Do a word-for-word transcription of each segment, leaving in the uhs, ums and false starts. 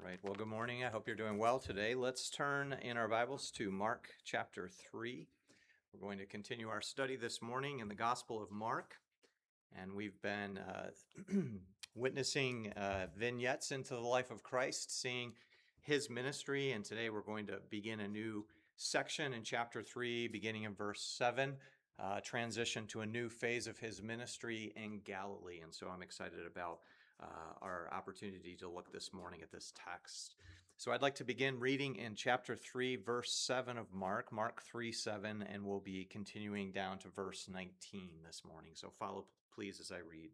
right. Well, good morning. I hope you're doing well today. Let's turn in our Bibles to Mark chapter three. We're going to continue our study this morning in the Gospel of Mark. And we've been uh, witnessing uh, vignettes into the life of Christ, seeing his ministry. And today we're going to begin a new section in chapter three, beginning in verse seven, uh, transition to a new phase of his ministry in Galilee. And so I'm excited about uh, our opportunity to look this morning at this text. So I'd like to begin reading in chapter three, verse seven of Mark, Mark three, seven, and we'll be continuing down to verse nineteen this morning. So follow, please, as I read.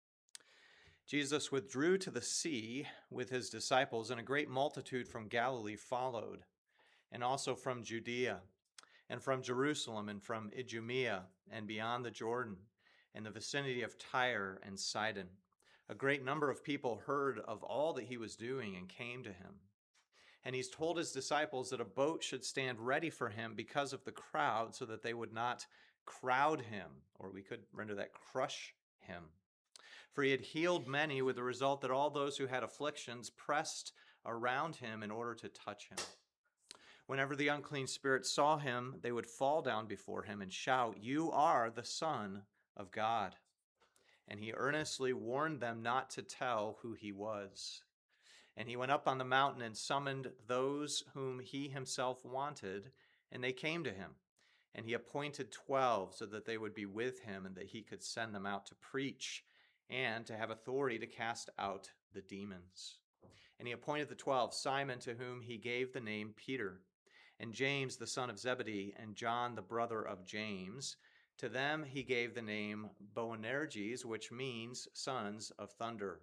Jesus withdrew to the sea with his disciples, and a great multitude from Galilee followed, and also from Judea, and from Jerusalem, and from Idumea, and beyond the Jordan, and the vicinity of Tyre and Sidon. A great number of people heard of all that he was doing and came to him. And he's told his disciples that a boat should stand ready for him because of the crowd, so that they would not crowd him, or we could render that crush him. For he had healed many, with the result that all those who had afflictions pressed around him in order to touch him. Whenever the unclean spirits saw him, they would fall down before him and shout, "You are the Son of God." And he earnestly warned them not to tell who he was. And he went up on the mountain and summoned those whom he himself wanted, and they came to him. And he appointed twelve so that they would be with him and that he could send them out to preach and to have authority to cast out the demons. And he appointed the twelve, Simon, to whom he gave the name Peter, and James, the son of Zebedee, and John, the brother of James. To them he gave the name Boanerges, which means sons of thunder.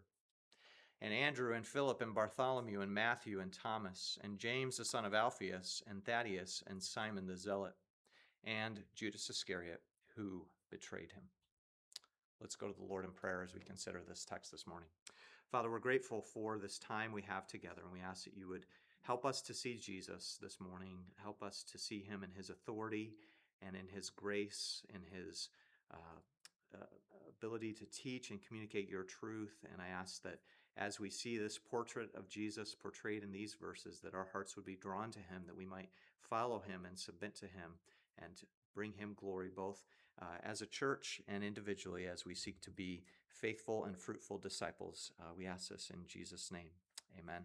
And Andrew and Philip and Bartholomew and Matthew and Thomas, and James the son of Alphaeus, and Thaddeus and Simon the Zealot, and Judas Iscariot, who betrayed him. Let's go to the Lord in prayer as we consider this text this morning. Father, we're grateful for this time we have together, and we ask that you would help us to see Jesus this morning. Help us to see him in his authority and in his grace, in his uh, uh, ability to teach and communicate your truth. And I ask that as we see this portrait of Jesus portrayed in these verses, that our hearts would be drawn to him, that we might follow him and submit to him and bring him glory, both uh, as a church and individually, as we seek to be faithful and fruitful disciples. Uh, we ask this in Jesus' name. Amen.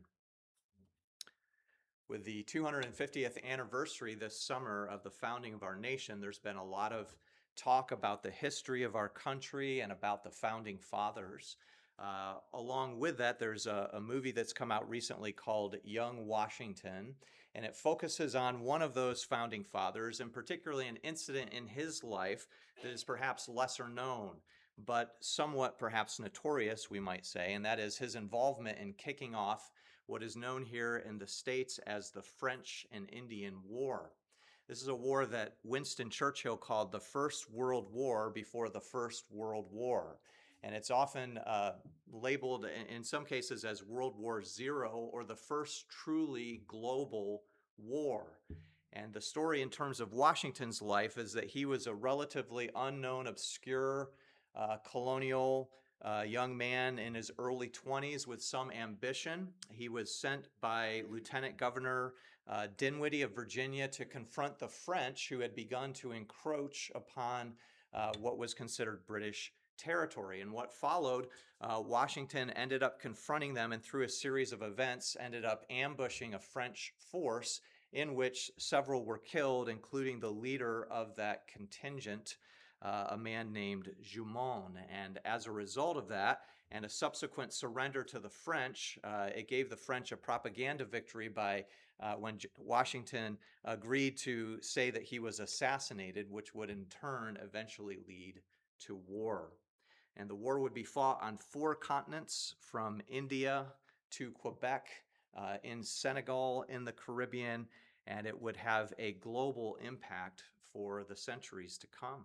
With the two hundred fiftieth anniversary this summer of the founding of our nation, there's been a lot of talk about the history of our country and about the founding fathers. Uh, along with that, there's a, a movie that's come out recently called Young Washington, and it focuses on one of those founding fathers, and particularly an incident in his life that is perhaps lesser known, but somewhat perhaps notorious, we might say, and that is his involvement in kicking off what is known here in the States as the French and Indian War. This is a war that Winston Churchill called the First World War before the First World War. And it's often uh, labeled in some cases as World War Zero, or the first truly global war. And the story in terms of Washington's life is that he was a relatively unknown, obscure uh, colonial uh, young man in his early twenties with some ambition. He was sent by Lieutenant Governor uh, Dinwiddie of Virginia to confront the French, who had begun to encroach upon uh, what was considered British territory. And what followed, uh, Washington ended up confronting them, and through a series of events ended up ambushing a French force in which several were killed, including the leader of that contingent, uh, a man named Jumonne. And as a result of that, and a subsequent surrender to the French, uh, it gave the French a propaganda victory by uh, when J- Washington agreed to say that he was assassinated, which would in turn eventually lead to war. And the war would be fought on four continents, from India to Quebec, uh, in Senegal, in the Caribbean, and it would have a global impact for the centuries to come.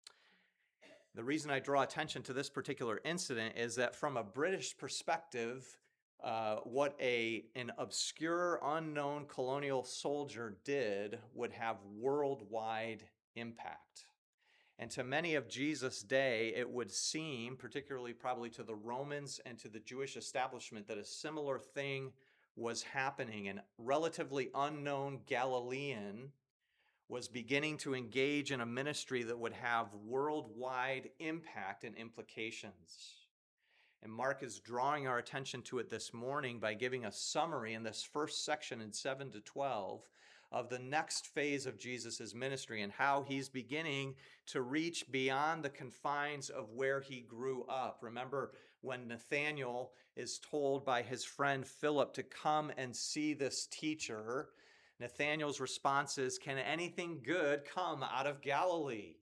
The reason I draw attention to this particular incident is that from a British perspective, uh, what a, an obscure, unknown colonial soldier did would have worldwide impact. And to many of Jesus' day, it would seem, particularly probably to the Romans and to the Jewish establishment, that a similar thing was happening. An relatively unknown Galilean was beginning to engage in a ministry that would have worldwide impact and implications. And Mark is drawing our attention to it this morning by giving a summary in this first section in seven to twelve of the next phase of Jesus' ministry and how he's beginning to reach beyond the confines of where he grew up. Remember when Nathanael is told by his friend Philip to come and see this teacher, Nathanael's response is, "Can anything good come out of Galilee?"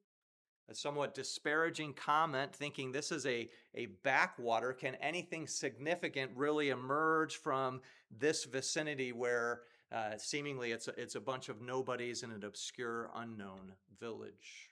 A somewhat disparaging comment, thinking this is a, a backwater. Can anything significant really emerge from this vicinity where uh, seemingly it's a, it's a bunch of nobodies in an obscure, unknown village?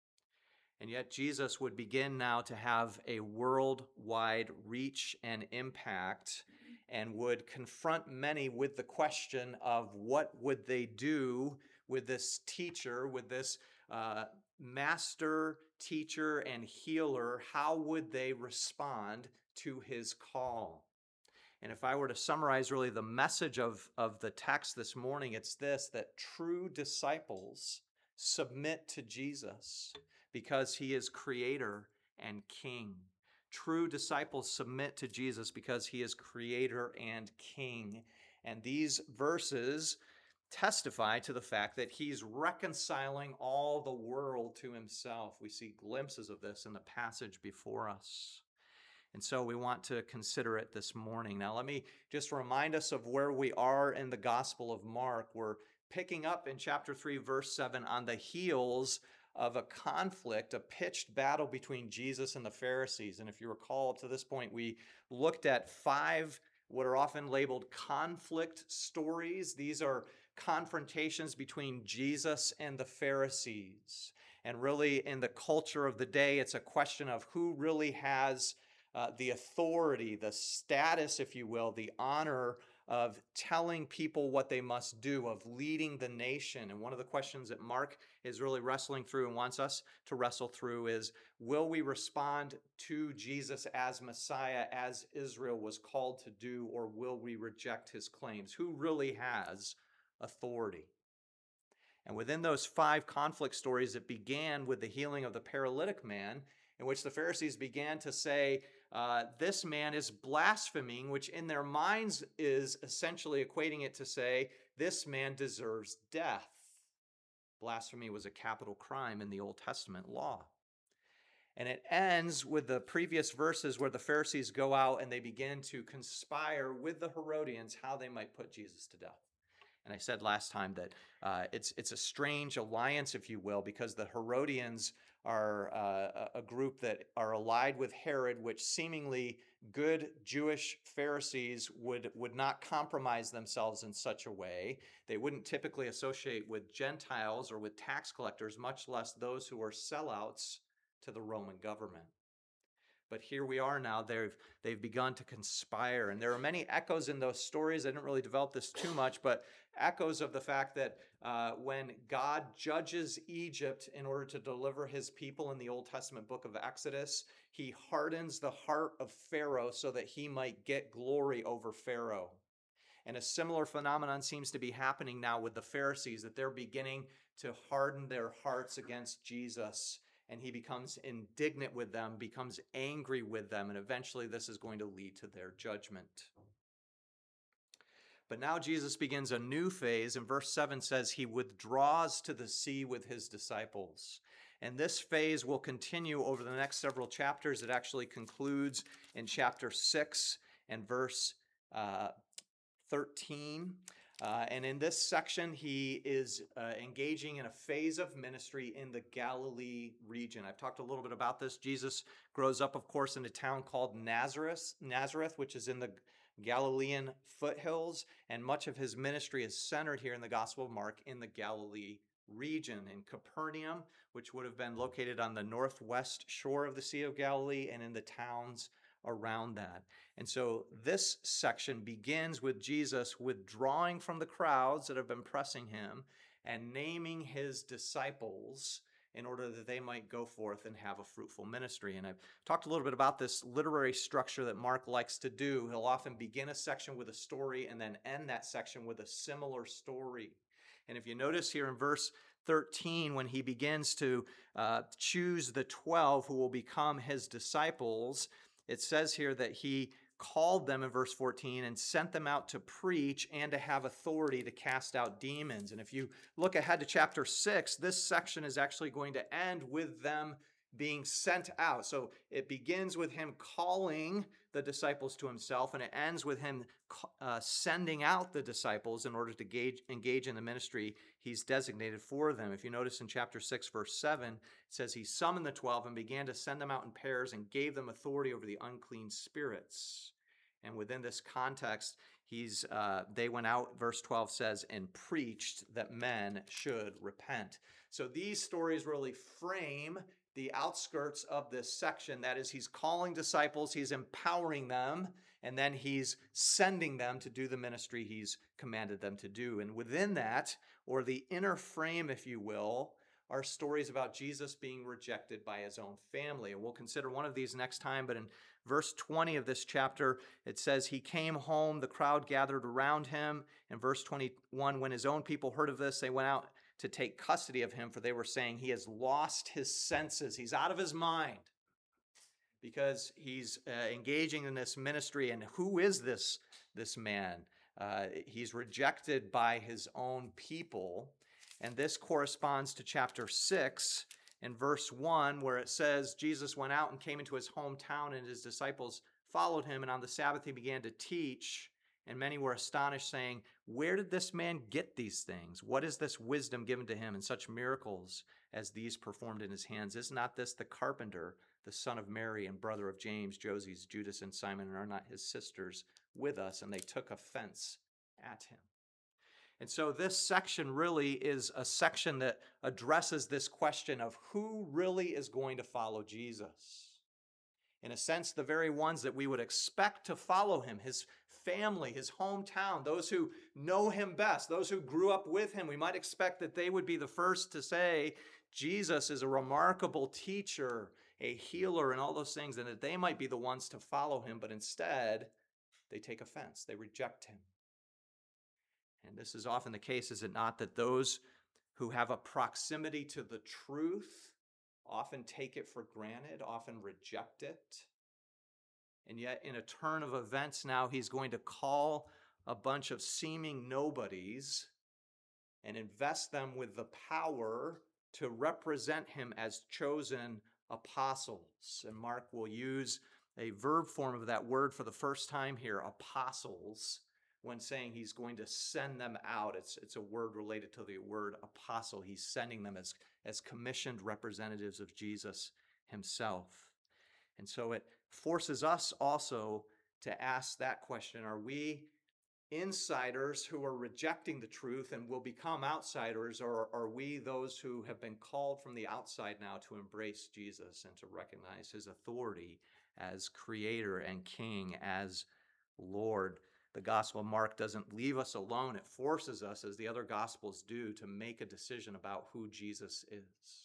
And yet Jesus would begin now to have a worldwide reach and impact, and would confront many with the question of what would they do with this teacher, with this uh, master, teacher, and healer. How would they respond to his call? And if I were to summarize really the message of, of the text this morning, it's this: that true disciples submit to Jesus because he is creator and king. True disciples submit to Jesus because he is creator and king. And these verses testify to the fact that he's reconciling all the world to himself. We see glimpses of this in the passage before us. And so we want to consider it this morning. Now, let me just remind us of where we are in the Gospel of Mark. We're picking up in chapter three, verse seven, on the heels of a conflict, a pitched battle between Jesus and the Pharisees. And if you recall, up to this point, we looked at five what are often labeled conflict stories. These are confrontations between Jesus and the Pharisees. And really, in the culture of the day, it's a question of who really has uh, the authority, the status, if you will, the honor of telling people what they must do, of leading the nation. And one of the questions that Mark is really wrestling through and wants us to wrestle through is, will we respond to Jesus as Messiah, as Israel was called to do, or will we reject his claims? Who really has authority? And within those five conflict stories, it began with the healing of the paralytic man, in which the Pharisees began to say, uh, this man is blaspheming, which in their minds is essentially equating it to say, this man deserves death. Blasphemy was a capital crime in the Old Testament law. And it ends with the previous verses where the Pharisees go out and they begin to conspire with the Herodians how they might put Jesus to death. And I said last time that uh, it's it's a strange alliance, if you will, because the Herodians are uh, a group that are allied with Herod, which seemingly good Jewish Pharisees would, would not compromise themselves in such a way. They wouldn't typically associate with Gentiles or with tax collectors, much less those who are sellouts to the Roman government. But here we are now, they've, they've begun to conspire. And there are many echoes in those stories. I didn't really develop this too much, but echoes of the fact that uh, when God judges Egypt in order to deliver his people in the Old Testament book of Exodus, he hardens the heart of Pharaoh so that he might get glory over Pharaoh. And a similar phenomenon seems to be happening now with the Pharisees, that they're beginning to harden their hearts against Jesus. And he becomes indignant with them, becomes angry with them, and eventually this is going to lead to their judgment. But now Jesus begins a new phase, and verse seven says he withdraws to the sea with his disciples. And this phase will continue over the next several chapters. It actually concludes in chapter six and verse uh, thirteen. Uh, and in this section, he is uh, engaging in a phase of ministry in the Galilee region. I've talked a little bit about this. Jesus grows up, of course, in a town called Nazareth, Nazareth, which is in the Galilean foothills, and much of his ministry is centered here in the Gospel of Mark in the Galilee region. In Capernaum, which would have been located on the northwest shore of the Sea of Galilee, and in the towns around that. And so this section begins with Jesus withdrawing from the crowds that have been pressing him and naming his disciples in order that they might go forth and have a fruitful ministry. And I've talked a little bit about this literary structure that Mark likes to do. He'll often begin a section with a story and then end that section with a similar story. And if you notice here in verse thirteen, when he begins to uh, choose the twelve who will become his disciples, it says here that he called them in verse fourteen and sent them out to preach and to have authority to cast out demons. And if you look ahead to chapter six, this section is actually going to end with them being sent out. So it begins with him calling the disciples to himself, and it ends with him uh, sending out the disciples in order to gauge, engage in the ministry he's designated for them. If you notice in chapter six, verse seven, it says he summoned the twelve and began to send them out in pairs and gave them authority over the unclean spirits. And within this context, he's uh, they went out, verse twelve says, and preached that men should repent. So these stories really frame the outskirts of this section. That is, he's calling disciples, he's empowering them, and then he's sending them to do the ministry he's commanded them to do. And within that, or the inner frame, if you will, are stories about Jesus being rejected by his own family. And we'll consider one of these next time, but in verse twenty of this chapter, it says, he came home, the crowd gathered around him. In verse twenty-one, when his own people heard of this, they went out to take custody of him, for they were saying he has lost his senses. He's out of his mind because he's uh, engaging in this ministry. And who is this, this man? Uh, he's rejected by his own people. And this corresponds to chapter six in verse one, where it says, Jesus went out and came into his hometown, and his disciples followed him. And on the Sabbath he began to teach, and many were astonished, saying, where did this man get these things? What is this wisdom given to him, and such miracles as these performed in his hands? Is not this the carpenter, the son of Mary, and brother of James, Joses, Judas, and Simon, and are not his sisters with us? And they took offense at him. And so this section really is a section that addresses this question of who really is going to follow Jesus. In a sense, the very ones that we would expect to follow him, his family, his hometown, those who know him best, those who grew up with him. We might expect that they would be the first to say, Jesus is a remarkable teacher, a healer, and all those things, and that they might be the ones to follow him. But instead, they take offense. They reject him. And this is often the case, is it not, that those who have a proximity to the truth often take it for granted, often reject it. And yet, in a turn of events now, he's going to call a bunch of seeming nobodies and invest them with the power to represent him as chosen apostles. And Mark will use a verb form of that word for the first time here, apostles, when saying he's going to send them out. It's, it's a word related to the word apostle. He's sending them as, as commissioned representatives of Jesus himself. And so it forces us also to ask that question. Are we insiders who are rejecting the truth and will become outsiders, or are we those who have been called from the outside now to embrace Jesus and to recognize his authority as creator and king, as Lord? The Gospel of Mark doesn't leave us alone. It forces us, as the other Gospels do, to make a decision about who Jesus is.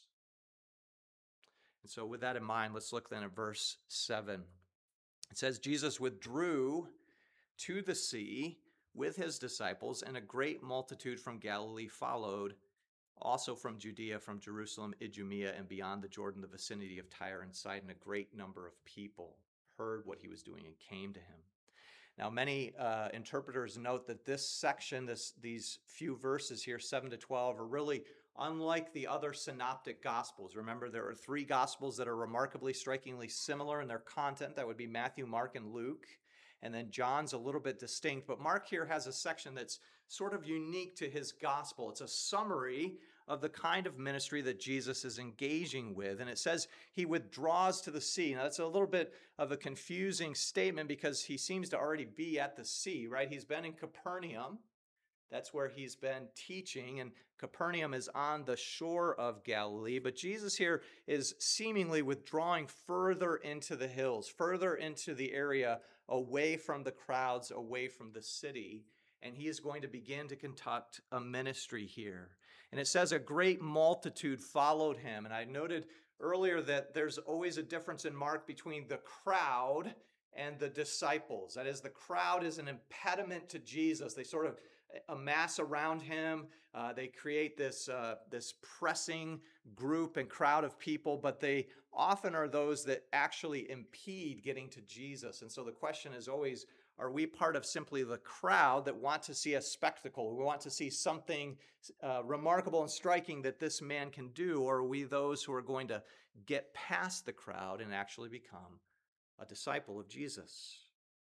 And so with that in mind, let's look then at verse seven. It says, Jesus withdrew to the sea with his disciples, and a great multitude from Galilee followed, also from Judea, from Jerusalem, Idumea, and beyond the Jordan, the vicinity of Tyre and Sidon. A great number of people heard what he was doing and came to him. Now, many uh, interpreters note that this section, this, these few verses here, seven to twelve, are really unlike the other synoptic gospels. Remember, there are three gospels that are remarkably, strikingly similar in their content. That would be Matthew, Mark, and Luke. And then John's a little bit distinct. But Mark here has a section that's sort of unique to his gospel. It's a summary of the kind of ministry that Jesus is engaging with. And it says he withdraws to the sea. Now, that's a little bit of a confusing statement because he seems to already be at the sea, right? He's been in Capernaum. That's where he's been teaching, and Capernaum is on the shore of Galilee. But Jesus here is seemingly withdrawing further into the hills, further into the area, away from the crowds, away from the city. and he is going to begin to conduct a ministry here. And it says a great multitude followed him. And I noted earlier that there's always a difference in Mark between the crowd and the disciples. That is, the crowd is an impediment to Jesus. They sort of amass around him. Uh, they create this, uh, this pressing group and crowd of people, but they often are those that actually impede getting to Jesus. And so the question is always, are we part of simply the crowd that want to see a spectacle? We want to see something uh, remarkable and striking that this man can do, or are we those who are going to get past the crowd and actually become a disciple of Jesus?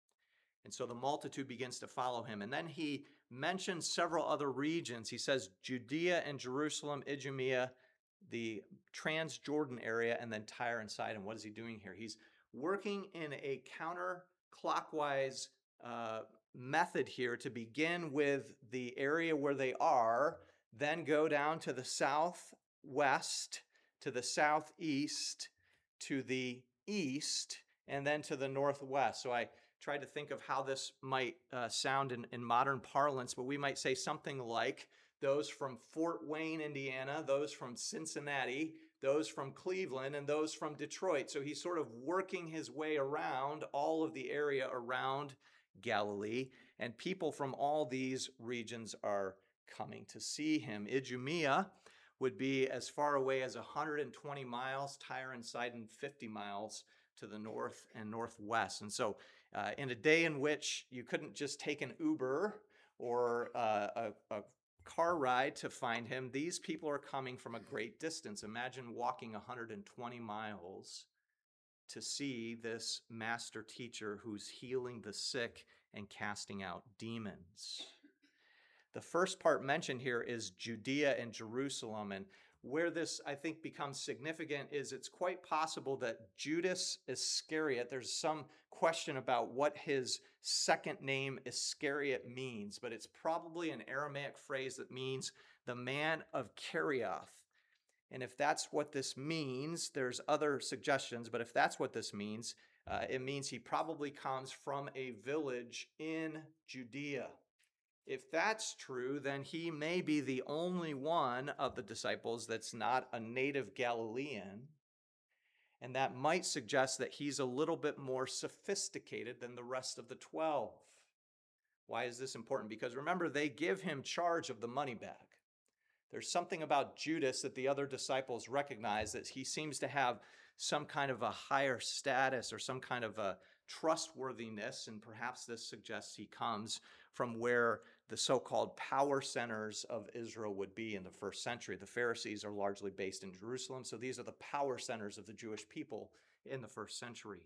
And so the multitude begins to follow him. And then he mentions several other regions. He says Judea and Jerusalem, Idumea, the Transjordan area, and then Tyre and Sidon. What is he doing here? He's working in a counterclockwise uh, method here to begin with the area where they are, then go down to the southwest, to the southeast, to the east, and then to the northwest. So I tried to think of how this might uh, sound in, in modern parlance, but we might say something like those from Fort Wayne, Indiana, those from Cincinnati, those from Cleveland, and those from Detroit. So he's sort of working his way around all of the area around Galilee, and people from all these regions are coming to see him. Idumea would be as far away as one hundred twenty miles, Tyre and Sidon fifty miles to the north and northwest. And so uh, in a day in which you couldn't just take an Uber or uh, a, a car ride to find him, these people are coming from a great distance. Imagine walking one hundred twenty miles to see this master teacher who's healing the sick and casting out demons. The first part mentioned here is Judea and Jerusalem, and where this, I think, becomes significant is it's quite possible that Judas Iscariot, there's some question about what his second name Iscariot means, but it's probably an Aramaic phrase that means the man of Kerioth. And if that's what this means, there's other suggestions, but if that's what this means, uh, it means he probably comes from a village in Judea. If that's true, then he may be the only one of the disciples that's not a native Galilean, and that might suggest that he's a little bit more sophisticated than the rest of the twelve. Why is this important? Because remember, they give him charge of the money bag. There's something about Judas that the other disciples recognize, that he seems to have some kind of a higher status or some kind of a trustworthiness, and perhaps this suggests he comes from where the so-called power centers of Israel would be in the first century. The Pharisees are largely based in Jerusalem, so these are the power centers of the Jewish people in the first century.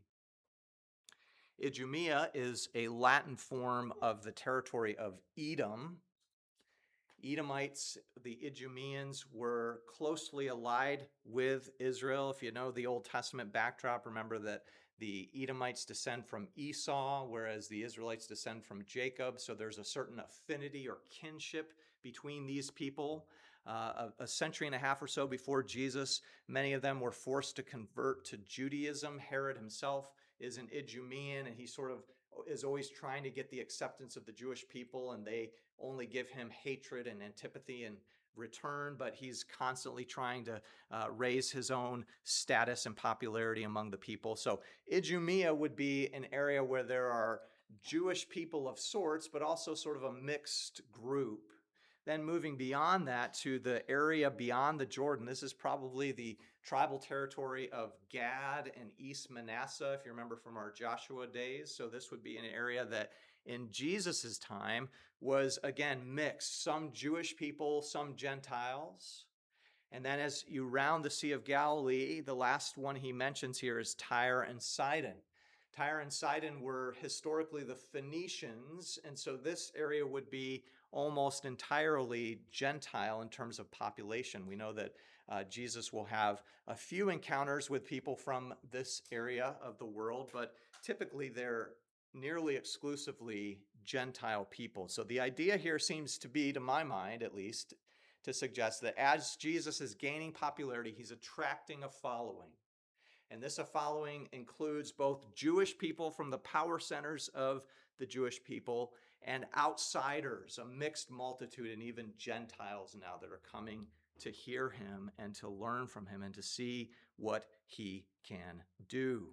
Idumea is a Latin form of the territory of Edom. Edomites, the Idumeans, were closely allied with Israel. If you know the Old Testament backdrop, remember that the Edomites descend from Esau, whereas the Israelites descend from Jacob. So there's a certain affinity or kinship between these people. Uh, a, a century and a half or so before Jesus, many of them were forced to convert to Judaism. Herod himself is an Idumean, and he sort of is always trying to get the acceptance of the Jewish people, and they only give him hatred and antipathy in return, but he's constantly trying to uh, raise his own status and popularity among the people. So Idumea would be an area where there are Jewish people of sorts, but also sort of a mixed group. Then moving beyond that to the area beyond the Jordan, this is probably the tribal territory of Gad and East Manasseh, if you remember from our Joshua days. So this would be an area that in Jesus' time was, again, mixed. Some Jewish people, some Gentiles. And then as you round the Sea of Galilee, the last one he mentions here is Tyre and Sidon. Tyre and Sidon were historically the Phoenicians, and so this area would be almost entirely Gentile in terms of population. We know that uh, Jesus will have a few encounters with people from this area of the world, but typically they're nearly exclusively Gentile people. So the idea here seems to be, to my mind at least, to suggest that as Jesus is gaining popularity, he's attracting a following. And this following includes both Jewish people from the power centers of the Jewish people and outsiders, a mixed multitude, and even Gentiles now that are coming to hear him and to learn from him and to see what he can do.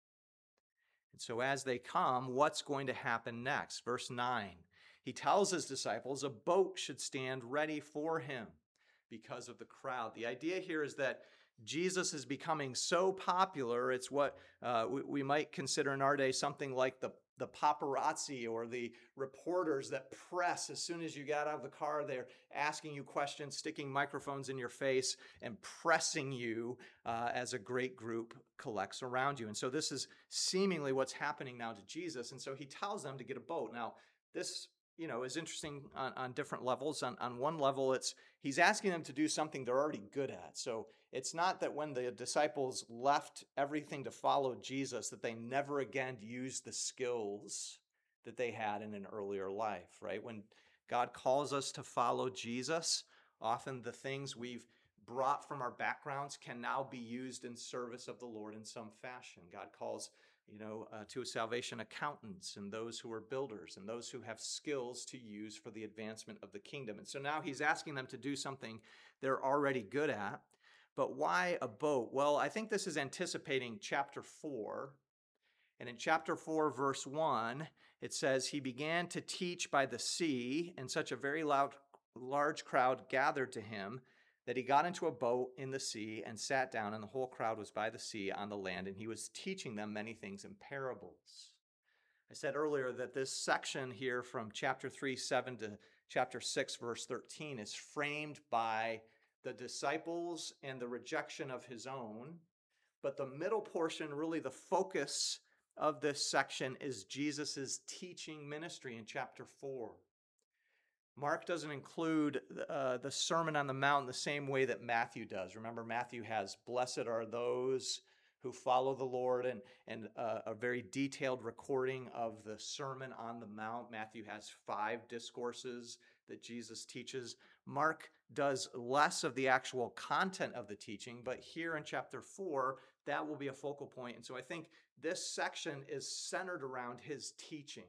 And so as they come, what's going to happen next? Verse nine, he tells his disciples a boat should stand ready for him because of the crowd. The idea here is that Jesus is becoming so popular, it's what uh, we, we might consider in our day something like the, the paparazzi or the reporters that press as soon as you get out of the car. They're asking you questions, sticking microphones in your face, and pressing you uh, as a great group collects around you. And so this is seemingly what's happening now to Jesus. And so he tells them to get a boat. Now, this you know, is interesting on, on different levels. On, on one level, it's he's asking them to do something they're already good at. So it's not that when the disciples left everything to follow Jesus, that they never again used the skills that they had in an earlier life, right? When God calls us to follow Jesus, often the things we've brought from our backgrounds can now be used in service of the Lord in some fashion. God calls you know, uh, to salvation accountants and those who are builders and those who have skills to use for the advancement of the kingdom. And so now he's asking them to do something they're already good at. But why a boat? Well, I think this is anticipating chapter four. And in chapter four, verse one, it says, he began to teach by the sea, and such a very loud, large crowd gathered to him that he got into a boat in the sea and sat down, and the whole crowd was by the sea on the land, and he was teaching them many things in parables. I said earlier that this section here from chapter three, seven to chapter six, verse thirteen is framed by the disciples and the rejection of his own, but the middle portion, really the focus of this section, is Jesus's teaching ministry in chapter four. Mark doesn't include uh, the Sermon on the Mount in the same way that Matthew does. Remember, Matthew has, blessed are those who follow the Lord, and, and uh, a very detailed recording of the Sermon on the Mount. Matthew has five discourses that Jesus teaches. Mark does less of the actual content of the teaching, but here in chapter four, that will be a focal point. And so I think this section is centered around his teaching.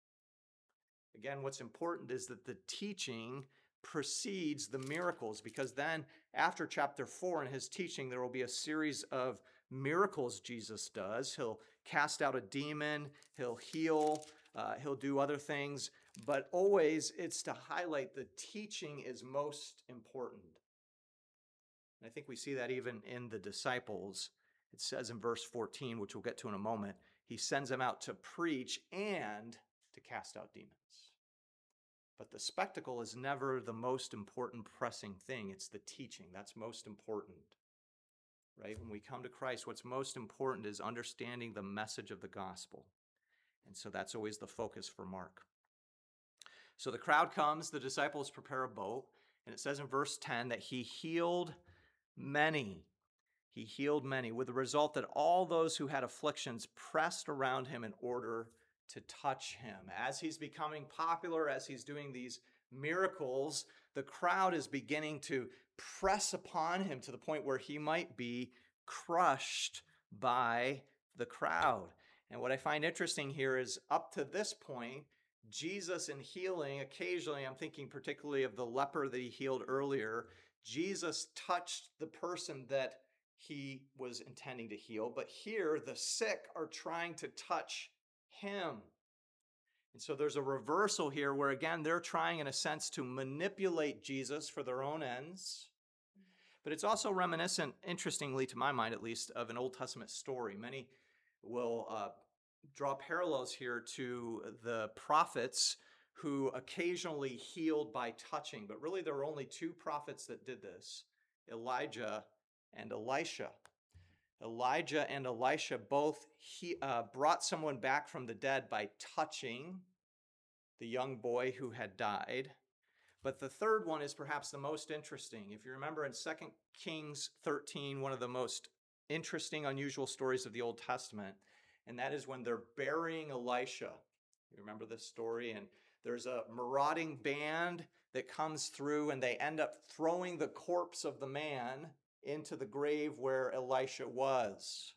Again, what's important is that the teaching precedes the miracles, because then after chapter four in his teaching, there will be a series of miracles Jesus does. He'll cast out a demon, he'll heal, uh, he'll do other things, but always it's to highlight the teaching is most important. And I think we see that even in the disciples. It says in verse fourteen, which we'll get to in a moment, he sends them out to preach and to cast out demons. But the spectacle is never the most important pressing thing. It's the teaching. That's most important, right? When we come to Christ, what's most important is understanding the message of the gospel. And so that's always the focus for Mark. So the crowd comes, the disciples prepare a boat, and it says in verse ten that he healed many. He healed many, with the result that all those who had afflictions pressed around him in order to touch him. As he's becoming popular, as he's doing these miracles, the crowd is beginning to press upon him to the point where he might be crushed by the crowd. And what I find interesting here is up to this point, Jesus in healing, occasionally, I'm thinking particularly of the leper that he healed earlier, Jesus touched the person that he was intending to heal. But here, the sick are trying to touch him. And so there's a reversal here where, again, they're trying, in a sense, to manipulate Jesus for their own ends. But it's also reminiscent, interestingly, to my mind at least, of an Old Testament story. Many will uh, draw parallels here to the prophets who occasionally healed by touching. But really, there were only two prophets that did this, Elijah and Elisha. Elijah and Elisha both he, uh, brought someone back from the dead by touching the young boy who had died. But the third one is perhaps the most interesting. If you remember in Second Kings thirteen, one of the most interesting, unusual stories of the Old Testament, and that is when they're burying Elisha. You remember this story? And there's a marauding band that comes through, and they end up throwing the corpse of the man into the grave where Elisha was.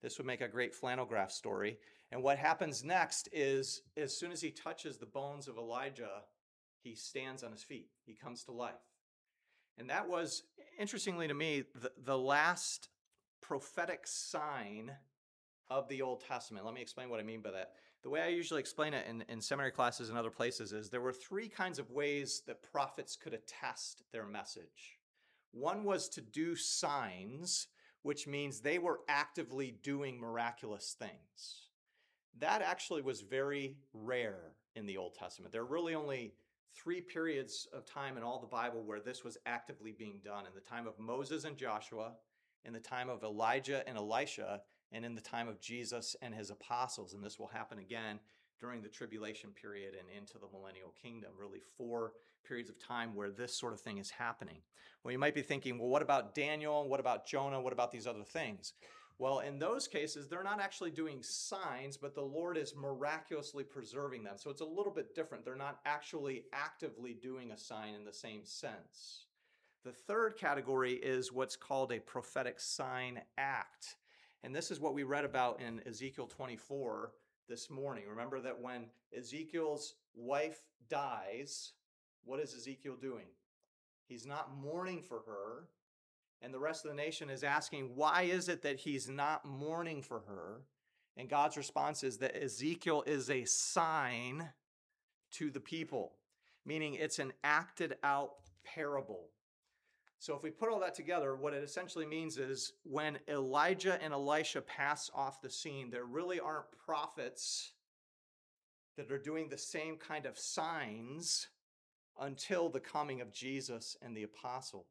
This would make a great flannel graph story. And what happens next is, as soon as he touches the bones of Elijah, he stands on his feet. He comes to life. And that was, interestingly to me, the, the last prophetic sign of the Old Testament. Let me explain what I mean by that. The way I usually explain it in, in seminary classes and other places is there were three kinds of ways that prophets could attest their message. One was to do signs, which means they were actively doing miraculous things. That actually was very rare in the Old Testament. There are really only three periods of time in all the Bible where this was actively being done: in the time of Moses and Joshua, in the time of Elijah and Elisha, and in the time of Jesus and his apostles. And this will happen again during the tribulation period and into the millennial kingdom. Really four periods of time where this sort of thing is happening. Well, you might be thinking, well, what about Daniel? What about Jonah? What about these other things? Well, in those cases, they're not actually doing signs, but the Lord is miraculously preserving them. So it's a little bit different. They're not actually actively doing a sign in the same sense. The third category is what's called a prophetic sign act. And this is what we read about in Ezekiel twenty-four this morning. Remember that when Ezekiel's wife dies, what is Ezekiel doing? He's not mourning for her. And the rest of the nation is asking, why is it that he's not mourning for her? And God's response is that Ezekiel is a sign to the people, meaning it's an acted out parable. So if we put all that together, what it essentially means is when Elijah and Elisha pass off the scene, there really aren't prophets that are doing the same kind of signs until the coming of Jesus and the apostles.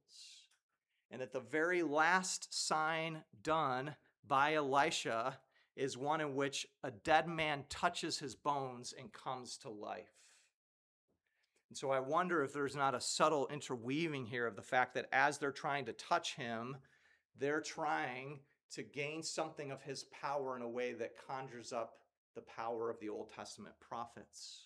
And that the very last sign done by Elisha is one in which a dead man touches his bones and comes to life. And so I wonder if there's not a subtle interweaving here of the fact that as they're trying to touch him, they're trying to gain something of his power in a way that conjures up the power of the Old Testament prophets.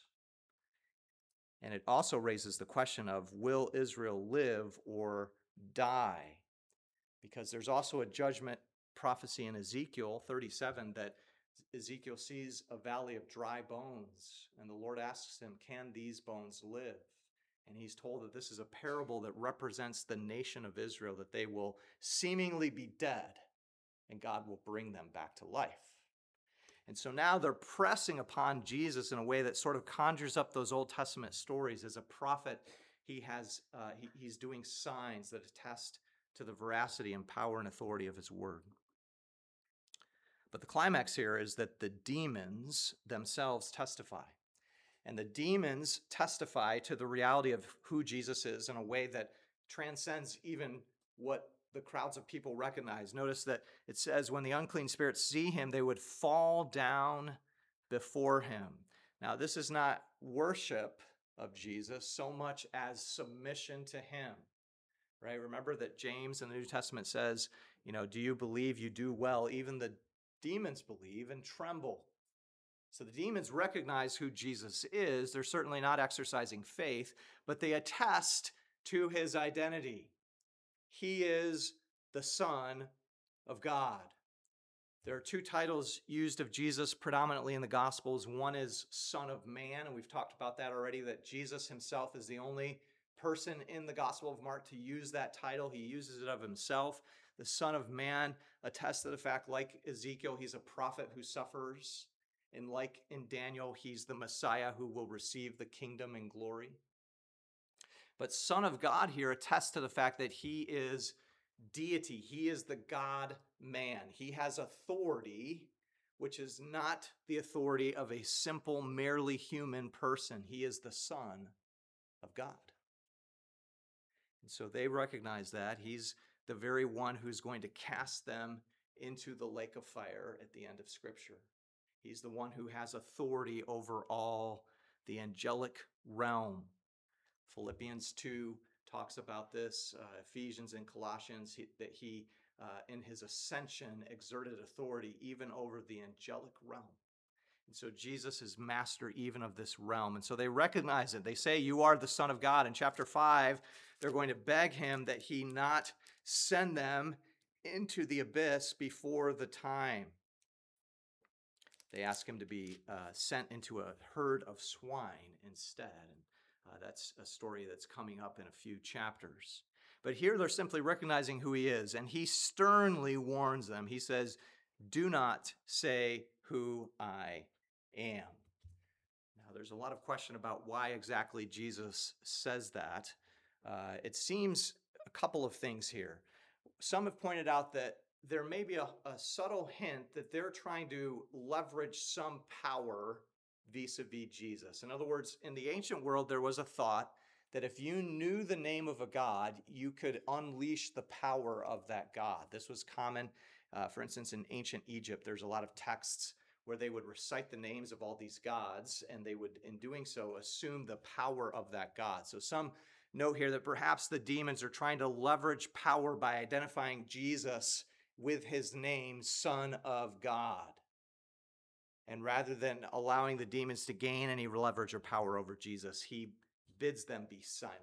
And it also raises the question of, will Israel live or die? Because there's also a judgment prophecy in Ezekiel thirty-seven that Ezekiel sees a valley of dry bones, and the Lord asks him, can these bones live? And he's told that this is a parable that represents the nation of Israel, that they will seemingly be dead, and God will bring them back to life. And so now they're pressing upon Jesus in a way that sort of conjures up those Old Testament stories. As a prophet, he has uh, he, he's doing signs that attest to the veracity and power and authority of his word. But the climax here is that the demons themselves testify. And the demons testify to the reality of who Jesus is in a way that transcends even what the crowds of people recognize. Notice that it says when the unclean spirits see him, they would fall down before him. Now, this is not worship of Jesus so much as submission to him, right? Remember that James in the New Testament says, you know, do you believe? You do well. Even the demons believe and tremble. So the demons recognize who Jesus is. They're certainly not exercising faith, but they attest to his identity. He is the Son of God. There are two titles used of Jesus predominantly in the Gospels. One is Son of Man, and we've talked about that already, that Jesus himself is the only person in the Gospel of Mark to use that title. He uses it of himself. The Son of Man attests to the fact, like Ezekiel, he's a prophet who suffers. And like in Daniel, he's the Messiah who will receive the kingdom and glory. But Son of God here attests to the fact that he is deity. He is the God-man. He has authority, which is not the authority of a simple, merely human person. He is the Son of God. And so they recognize that. He's the very one who's going to cast them into the lake of fire at the end of Scripture. He's the one who has authority over all the angelic realm. Philippians two talks about this, uh, Ephesians and Colossians, he, that he, uh, in his ascension, exerted authority even over the angelic realm. And so Jesus is master even of this realm. And so they recognize it. They say, you are the Son of God. In chapter five, they're going to beg him that he not send them into the abyss before the time. they ask him to be uh, sent into a herd of swine instead. And uh, that's a story that's coming up in a few chapters. But here they're simply recognizing who he is, and he sternly warns them. He says, "Do not say who I am." Now, there's a lot of question about why exactly Jesus says that. Uh, it seems a couple of things here. Some have pointed out that there may be a, a subtle hint that they're trying to leverage some power vis-a-vis Jesus. In other words, in the ancient world, there was a thought that if you knew the name of a god, you could unleash the power of that god. This was common, uh, for instance, in ancient Egypt. There's a lot of texts where they would recite the names of all these gods, and they would, in doing so, assume the power of that god. So some note here that perhaps the demons are trying to leverage power by identifying Jesus with his name, Son of God. And rather than allowing the demons to gain any leverage or power over Jesus, he bids them be silent.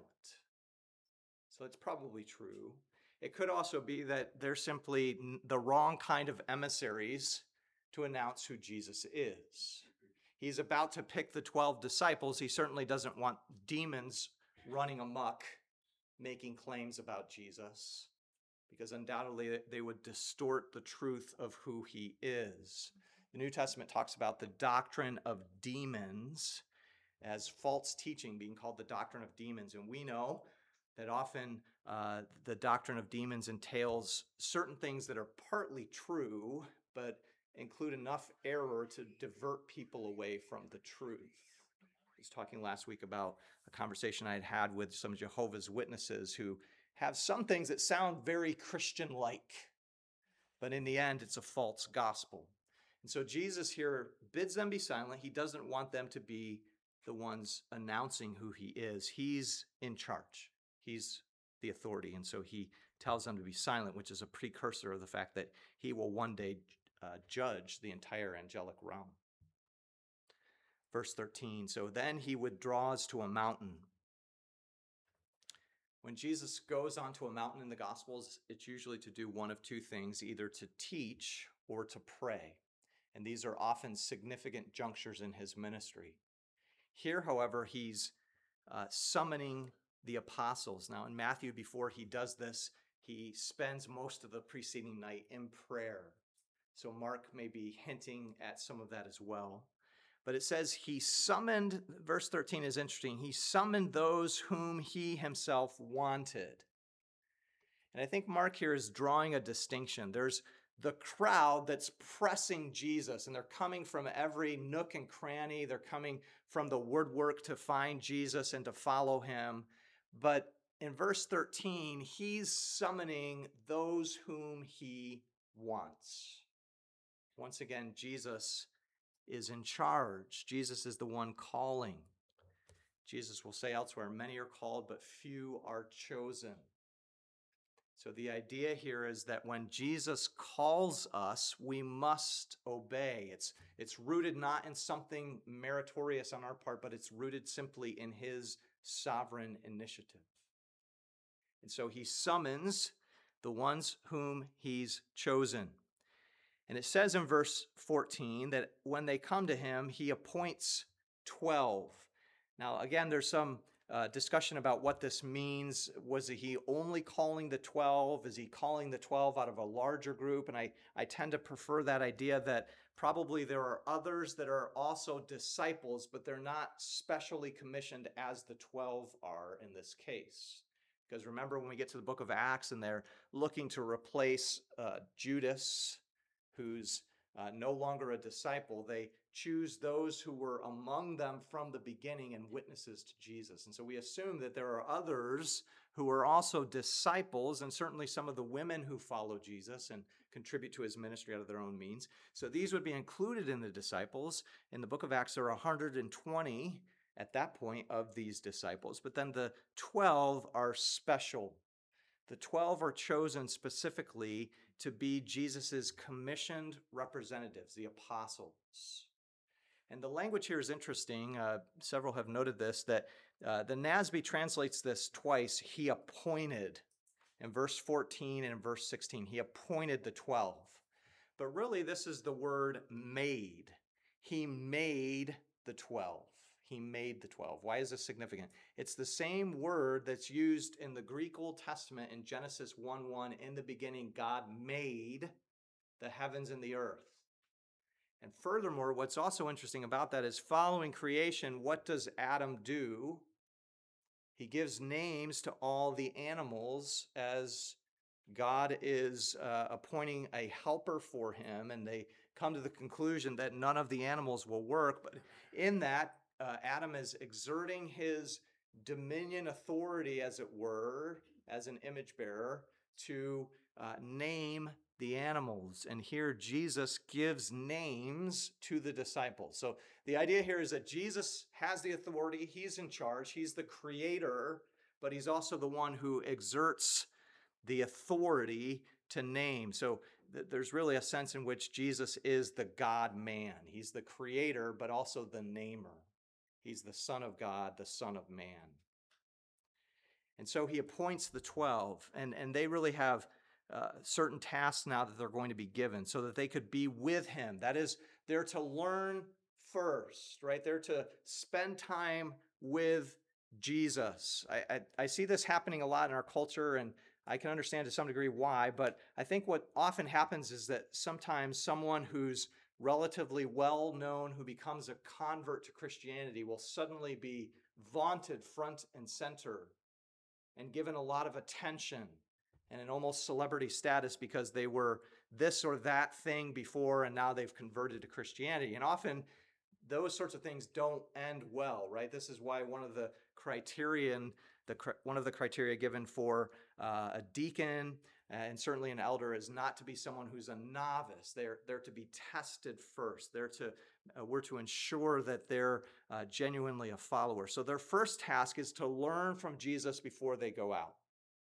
So it's probably true. It could also be that they're simply the wrong kind of emissaries to announce who Jesus is. He's about to pick the twelve disciples. He certainly doesn't want demons running amok, making claims about Jesus, because undoubtedly they would distort the truth of who he is. The New Testament talks about the doctrine of demons as false teaching, being called the doctrine of demons. And we know that often uh, the doctrine of demons entails certain things that are partly true, but include enough error to divert people away from the truth. I was talking last week about a conversation I had had with some Jehovah's Witnesses who have some things that sound very Christian-like, but in the end, it's a false gospel. And so Jesus here bids them be silent. He doesn't want them to be the ones announcing who he is. He's in charge. He's the authority. And so he tells them to be silent, which is a precursor of the fact that he will one day uh, judge the entire angelic realm. Verse thirteen, so then he withdraws to a mountain. When Jesus goes onto a mountain in the Gospels, it's usually to do one of two things, either to teach or to pray. And these are often significant junctures in his ministry. Here, however, he's uh, summoning the apostles. Now, in Matthew, before he does this, he spends most of the preceding night in prayer. So Mark may be hinting at some of that as well. But it says he summoned, verse thirteen is interesting, he summoned those whom he himself wanted. And I think Mark here is drawing a distinction. There's the crowd that's pressing Jesus, and they're coming from every nook and cranny. They're coming from the woodwork to find Jesus and to follow him. But in verse thirteen, he's summoning those whom he wants. Once again, Jesus is in charge. Jesus is the one calling. Jesus will say elsewhere, many are called, but few are chosen. So the idea here is that when Jesus calls us, we must obey. It's, it's rooted not in something meritorious on our part, but it's rooted simply in his sovereign initiative. And so he summons the ones whom he's chosen. And it says in verse fourteen that when they come to him, he appoints twelve. Now, again, there's some uh, discussion about what this means. Was he only calling the twelve? Is he calling the twelve out of a larger group? And I, I tend to prefer that idea that probably there are others that are also disciples, but they're not specially commissioned as the twelve are in this case. Because remember, when we get to the book of Acts and they're looking to replace uh, Judas, who's uh, no longer a disciple, they choose those who were among them from the beginning and witnesses to Jesus. And so we assume that there are others who are also disciples, and certainly some of the women who follow Jesus and contribute to his ministry out of their own means. So these would be included in the disciples. In the book of Acts, there are one hundred twenty at that point of these disciples, but then the twelve are special. The twelve are chosen specifically to be Jesus's commissioned representatives, the apostles. And the language here is interesting. Uh, several have noted this, that uh, the N A S B translates this twice. He appointed in verse fourteen and in verse sixteen. He appointed the twelve. But really, this is the word made. he made the twelve. He made the twelve. Why is this significant? It's the same word that's used in the Greek Old Testament in Genesis one one. In the beginning, God made the heavens and the earth. And furthermore, what's also interesting about that is following creation, what does Adam do? He gives names to all the animals as God is uh, appointing a helper for him, and they come to the conclusion that none of the animals will work. But in that, uh, Adam is exerting his dominion authority, as it were, as an image bearer, to uh, name the animals. And here Jesus gives names to the disciples. So the idea here is that Jesus has the authority. He's in charge. He's the creator, but he's also the one who exerts the authority to name. So th- there's really a sense in which Jesus is the God-man. He's the creator, but also the namer. He's the Son of God, the Son of Man. And so he appoints the twelve, and, and they really have uh, certain tasks now that they're going to be given so that they could be with him. That is, they're to learn first, right? They're to spend time with Jesus. I, I, I see this happening a lot in our culture, and I can understand to some degree why, but I think what often happens is that sometimes someone who's relatively well-known, who becomes a convert to Christianity, will suddenly be vaunted front and center and given a lot of attention and an almost celebrity status because they were this or that thing before and now they've converted to Christianity. And often those sorts of things don't end well, right? This is why one of the criterion, the one of the criteria given for uh, a deacon and certainly an elder is not to be someone who's a novice. They're, they're to be tested first. They're to, uh, we're to ensure that they're uh, genuinely a follower. So their first task is to learn from Jesus before they go out.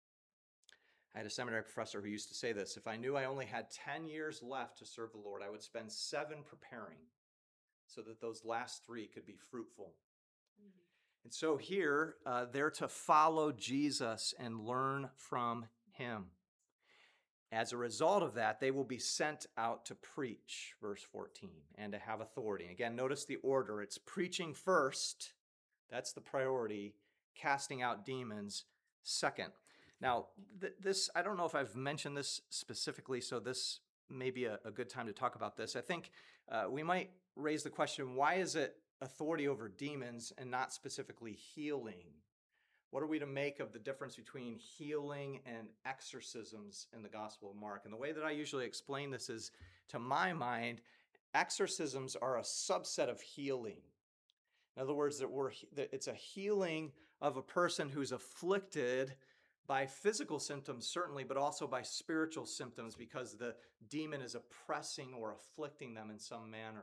I had a seminary professor who used to say this: if I knew I only had ten years left to serve the Lord, I would spend seven preparing so that those last three could be fruitful. Mm-hmm. And so here, uh, they're to follow Jesus and learn from him. As a result of that, they will be sent out to preach, verse fourteen, and to have authority. Again, notice the order. It's preaching first. That's the priority. Casting out demons second. Now, th- this, I don't know if I've mentioned this specifically, so this may be a, a good time to talk about this. I think uh, we might raise the question, why is it authority over demons and not specifically healing? What are we to make of the difference between healing and exorcisms in the Gospel of Mark? And the way that I usually explain this is, to my mind, exorcisms are a subset of healing. In other words, that we're, that it's a healing of a person who's afflicted by physical symptoms, certainly, but also by spiritual symptoms because the demon is oppressing or afflicting them in some manner.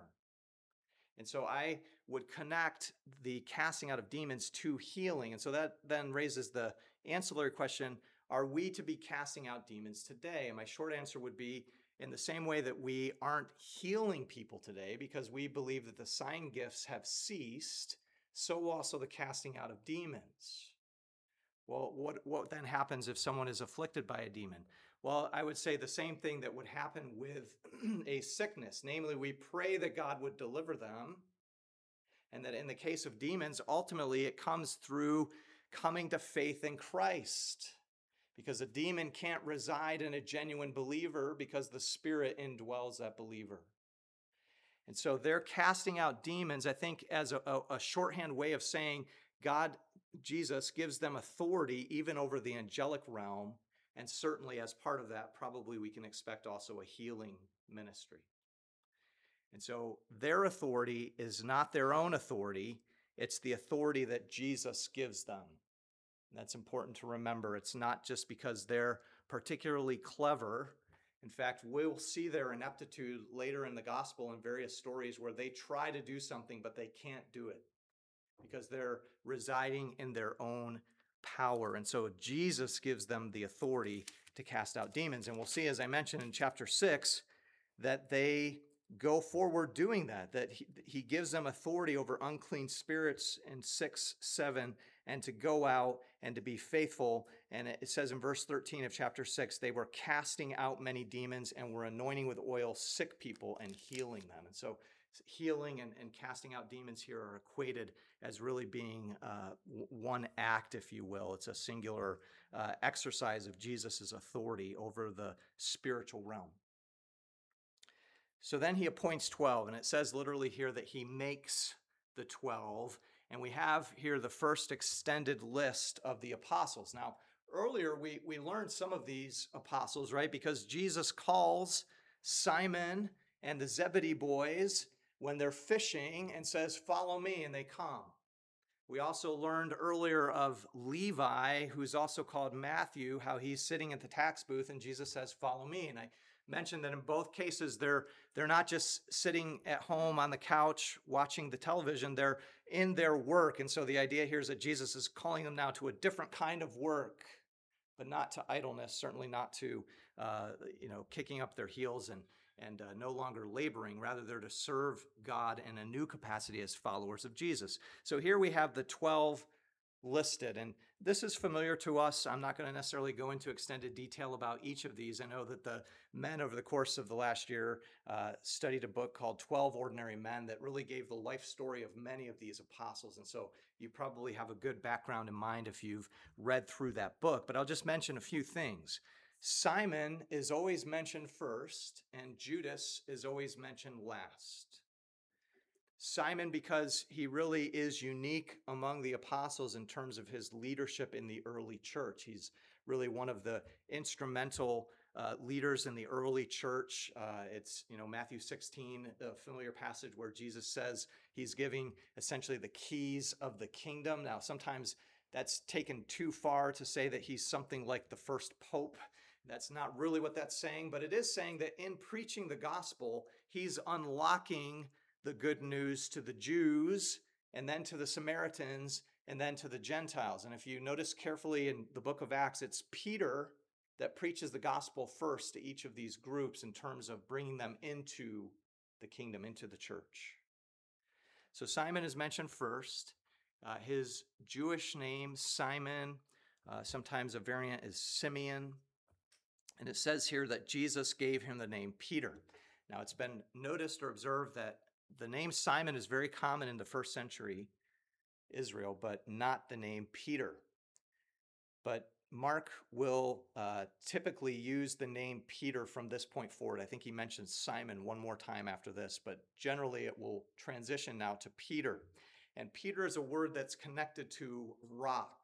And so I would connect the casting out of demons to healing. And so that then raises the ancillary question, are we to be casting out demons today? And my short answer would be, in the same way that we aren't healing people today because we believe that the sign gifts have ceased, so also the casting out of demons. Well, what, what then happens if someone is afflicted by a demon? Well, I would say the same thing that would happen with a sickness. Namely, we pray that God would deliver them, and that in the case of demons, ultimately it comes through coming to faith in Christ. Because a demon can't reside in a genuine believer because the Spirit indwells that believer. And so they're casting out demons, I think, as a, a, a shorthand way of saying God, Jesus, gives them authority even over the angelic realm. And certainly as part of that, probably we can expect also a healing ministry. And so their authority is not their own authority. It's the authority that Jesus gives them. And that's important to remember. It's not just because they're particularly clever. In fact, we'll see their ineptitude later in the gospel in various stories where they try to do something, but they can't do it because they're residing in their own power. And so Jesus gives them the authority to cast out demons. And we'll see, as I mentioned in chapter six, that they go forward doing that, that he, he gives them authority over unclean spirits in six, seven, and to go out and to be faithful. And it says in verse thirteen of chapter six, they were casting out many demons and were anointing with oil sick people and healing them. And so healing and, and casting out demons here are equated as really being uh, w- one act, if you will. It's a singular uh, exercise of Jesus' authority over the spiritual realm. So then he appoints twelve, and it says literally here that he makes the twelve. And we have here the first extended list of the apostles. Now, earlier we, we learned some of these apostles, right? Because Jesus calls Simon and the Zebedee boys when they're fishing and says, "Follow me," and they come. We also learned earlier of Levi, who's also called Matthew, how he's sitting at the tax booth and Jesus says, "Follow me." And I mentioned that in both cases, they're, they're not just sitting at home on the couch watching the television, they're in their work. And so the idea here is that Jesus is calling them now to a different kind of work, but not to idleness, certainly not to, uh, you know, kicking up their heels and, and uh, no longer laboring. Rather, they're to serve God in a new capacity as followers of Jesus. So here we have the twelve listed, and this is familiar to us. I'm not going to necessarily go into extended detail about each of these. I know that the men over the course of the last year uh, studied a book called twelve Ordinary Men that really gave the life story of many of these apostles. And so you probably have a good background in mind if you've read through that book, but I'll just mention a few things. Simon is always mentioned first, and Judas is always mentioned last. Simon, because he really is unique among the apostles in terms of his leadership in the early church. He's really one of the instrumental uh, leaders in the early church. Uh, it's, you know, Matthew sixteen, a familiar passage where Jesus says he's giving essentially the keys of the kingdom. Now, sometimes that's taken too far to say that he's something like the first pope. That's not really what that's saying, but it is saying that in preaching the gospel, he's unlocking the good news to the Jews, and then to the Samaritans, and then to the Gentiles. And if you notice carefully in the book of Acts, it's Peter that preaches the gospel first to each of these groups in terms of bringing them into the kingdom, into the church. So Simon is mentioned first. Uh, his Jewish name, Simon, uh, sometimes a variant is Simeon. And it says here that Jesus gave him the name Peter. Now, it's been noticed or observed that the name Simon is very common in the first century Israel, but not the name Peter. But Mark will uh, typically use the name Peter from this point forward. I think he mentions Simon one more time after this, but generally it will transition now to Peter. And Peter is a word that's connected to rock.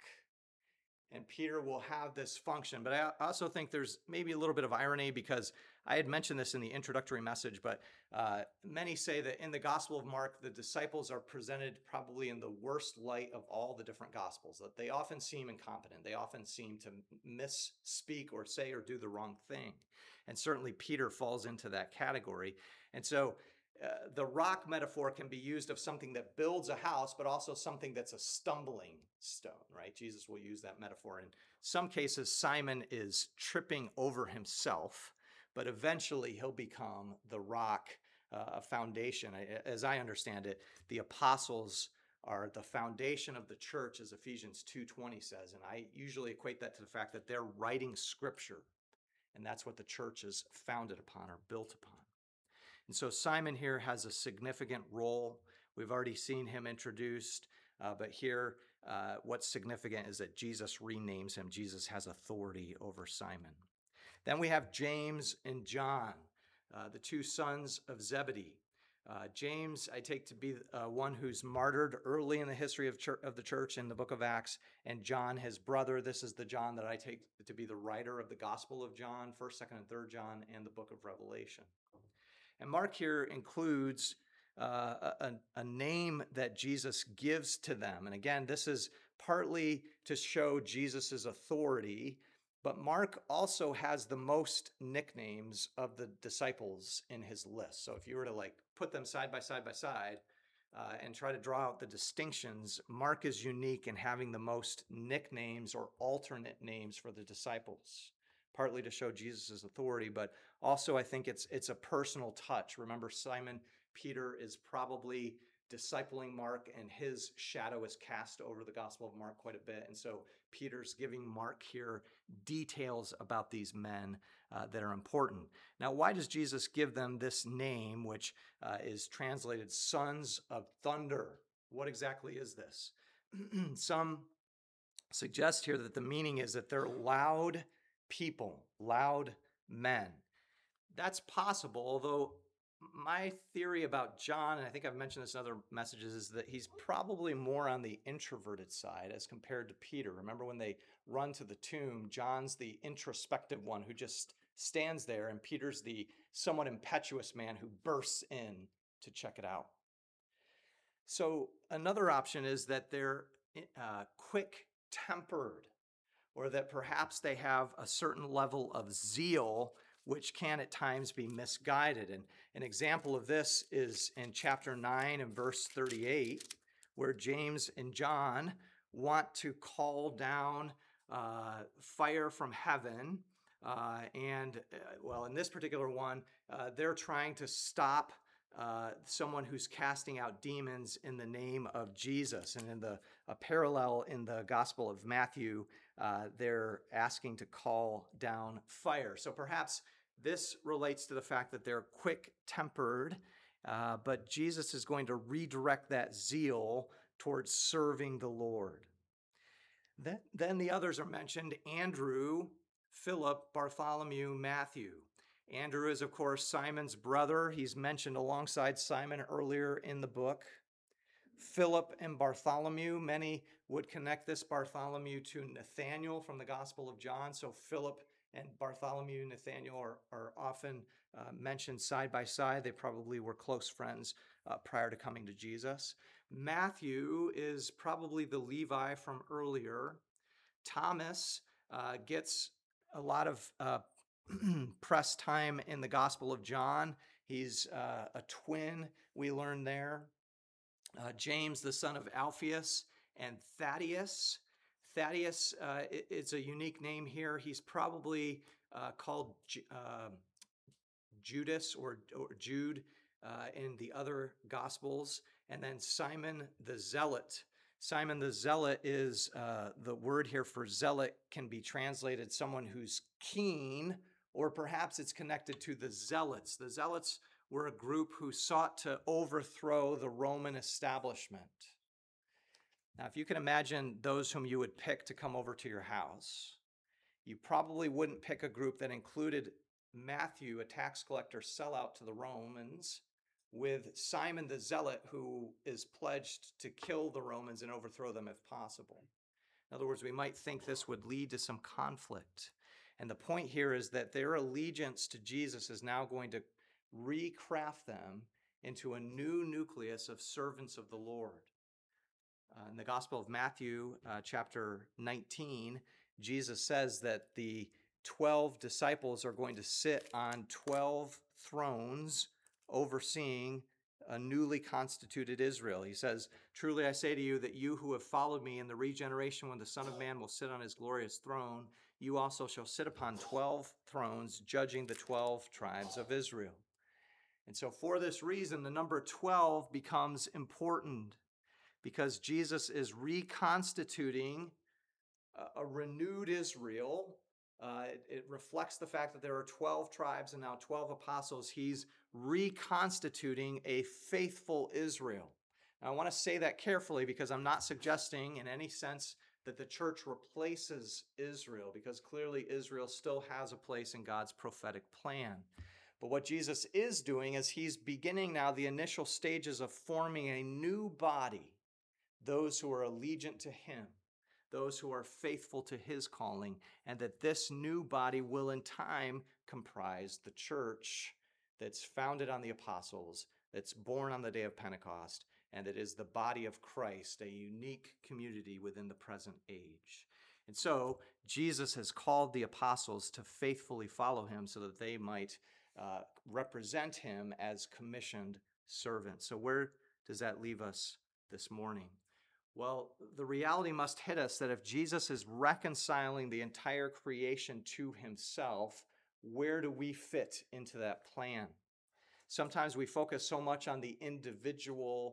And Peter will have this function. But I also think there's maybe a little bit of irony, because I had mentioned this in the introductory message, but uh, many say that in the Gospel of Mark, the disciples are presented probably in the worst light of all the different Gospels, that they often seem incompetent. They often seem to misspeak or say or do the wrong thing. And certainly Peter falls into that category. And so uh, the rock metaphor can be used of something that builds a house, but also something that's a stumbling stone, right? Jesus will use that metaphor. In some cases, Simon is tripping over himself, but eventually he'll become the rock, uh, a foundation. As I understand it, the apostles are the foundation of the church, as Ephesians two twenty says. And I usually equate that to the fact that they're writing scripture, and that's what the church is founded upon or built upon. And so Simon here has a significant role. We've already seen him introduced, uh, but here uh, what's significant is that Jesus renames him. Jesus has authority over Simon. Then we have James and John, uh, the two sons of Zebedee. Uh, James, I take to be uh, one who's martyred early in the history of, church, of the church in the book of Acts, and John, his brother. This is the John that I take to be the writer of the Gospel of John, first, second, and third John, and the book of Revelation. And Mark here includes uh, a, a name that Jesus gives to them. And again, this is partly to show Jesus' authority, but Mark also has the most nicknames of the disciples in his list. So if you were to like put them side by side by side uh, and try to draw out the distinctions, Mark is unique in having the most nicknames or alternate names for the disciples, partly to show Jesus' authority, but also I think it's it's a personal touch. Remember, Simon Peter is probably discipling Mark, and his shadow is cast over the Gospel of Mark quite a bit. And so Peter's giving Mark here details about these men uh, that are important. Now, why does Jesus give them this name, which uh, is translated sons of thunder? What exactly is this? Some suggest here that the meaning is that they're loud people, loud men. That's possible, although my theory about John, and I think I've mentioned this in other messages, is that he's probably more on the introverted side as compared to Peter. Remember when they run to the tomb, John's the introspective one who just stands there, and Peter's the somewhat impetuous man who bursts in to check it out. So another option is that they're uh, quick-tempered, or that perhaps they have a certain level of zeal which can at times be misguided. And an example of this is in chapter nine and verse thirty-eight, where James and John want to call down uh, fire from heaven. Uh, and, uh, well, in this particular one, uh, they're trying to stop uh, someone who's casting out demons in the name of Jesus. And in the a parallel in the Gospel of Matthew, uh, they're asking to call down fire. So perhaps this relates to the fact that they're quick-tempered, uh, but Jesus is going to redirect that zeal towards serving the Lord. Then, then the others are mentioned: Andrew, Philip, Bartholomew, Matthew. Andrew is, of course, Simon's brother. He's mentioned alongside Simon earlier in the book. Philip and Bartholomew, many would connect this Bartholomew to Nathanael from the Gospel of John. So Philip and Bartholomew and Nathanael are, are often uh, mentioned side by side. They probably were close friends uh, prior to coming to Jesus. Matthew is probably the Levi from earlier. Thomas uh, gets a lot of uh, press time in the Gospel of John. He's uh, a twin, we learn there. Uh, James, the son of Alphaeus, and Thaddeus. Thaddeus, uh, it, it's a unique name here. He's probably uh, called Ju- uh, Judas or, or Jude uh, in the other Gospels. And then Simon the Zealot. Simon the Zealot is uh, the word here for zealot can be translated someone who's keen, or perhaps it's connected to the Zealots. The Zealots were a group who sought to overthrow the Roman establishment. Now, if you can imagine those whom you would pick to come over to your house, you probably wouldn't pick a group that included Matthew, a tax collector, sellout to the Romans, with Simon the Zealot, who is pledged to kill the Romans and overthrow them if possible. In other words, we might think this would lead to some conflict. And the point here is that their allegiance to Jesus is now going to recraft them into a new nucleus of servants of the Lord. Uh, in the Gospel of Matthew, uh, chapter nineteen, Jesus says that the twelve disciples are going to sit on twelve thrones overseeing a newly constituted Israel. He says, "Truly I say to you that you who have followed me in the regeneration when the Son of Man will sit on his glorious throne, you also shall sit upon twelve thrones, judging the twelve tribes of Israel." And so for this reason, the number twelve becomes important, because Jesus is reconstituting a, a renewed Israel. Uh, it, it reflects the fact that there are twelve tribes and now twelve apostles. He's reconstituting a faithful Israel. Now, I want to say that carefully, because I'm not suggesting in any sense that the church replaces Israel, because clearly Israel still has a place in God's prophetic plan. But what Jesus is doing is he's beginning now the initial stages of forming a new body, those who are allegiant to him, those who are faithful to his calling, and that this new body will in time comprise the church that's founded on the apostles, that's born on the day of Pentecost, and that is the body of Christ, a unique community within the present age. And so Jesus has called the apostles to faithfully follow him so that they might uh, represent him as commissioned servants. So where does that leave us this morning? Well, the reality must hit us that if Jesus is reconciling the entire creation to himself, where do we fit into that plan? Sometimes we focus so much on the individual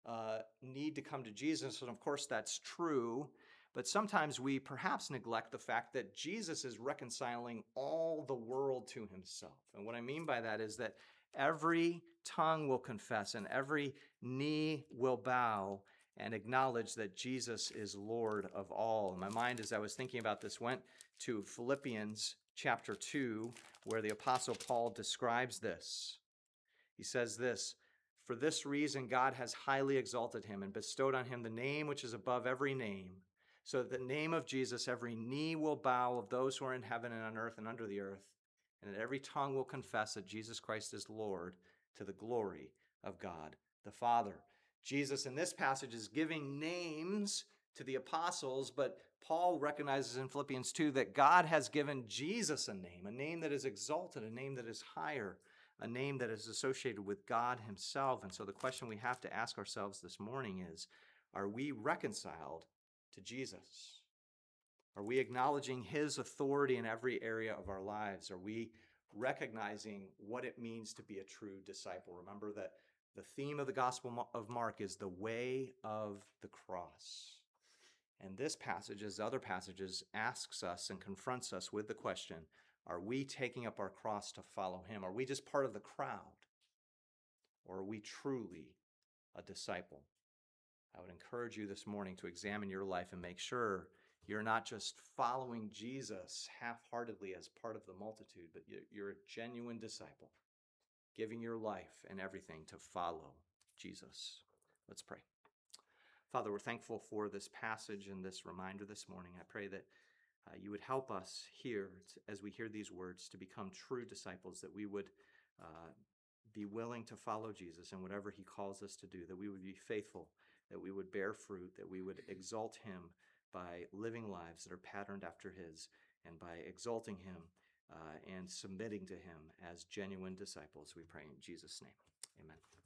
uh, need to come to Jesus, and of course that's true, but sometimes we perhaps neglect the fact that Jesus is reconciling all the world to himself. And what I mean by that is that every tongue will confess and every knee will bow and acknowledge that Jesus is Lord of all. My mind, as I was thinking about this, went to Philippians chapter two, where the Apostle Paul describes this. He says this, "For this reason God has highly exalted him and bestowed on him the name which is above every name, so that the name of Jesus every knee will bow of those who are in heaven and on earth and under the earth, and that every tongue will confess that Jesus Christ is Lord, to the glory of God the Father." Jesus in this passage is giving names to the apostles, but Paul recognizes in Philippians two that God has given Jesus a name, a name that is exalted, a name that is higher, a name that is associated with God himself. And so the question we have to ask ourselves this morning is, are we reconciled to Jesus? Are we acknowledging his authority in every area of our lives? Are we recognizing what it means to be a true disciple? Remember that the theme of the Gospel of Mark is the way of the cross. And this passage, as other passages, asks us and confronts us with the question, are we taking up our cross to follow him? Are we just part of the crowd? Or are we truly a disciple? I would encourage you this morning to examine your life and make sure you're not just following Jesus half-heartedly as part of the multitude, but you're a genuine disciple, giving your life and everything to follow Jesus. Let's pray. Father, we're thankful for this passage and this reminder this morning. I pray that uh, you would help us here to, as we hear these words, to become true disciples, that we would uh, be willing to follow Jesus in whatever he calls us to do, that we would be faithful, that we would bear fruit, that we would exalt him by living lives that are patterned after his, and by exalting him uh, and submitting to him as genuine disciples. We pray in Jesus' name. Amen.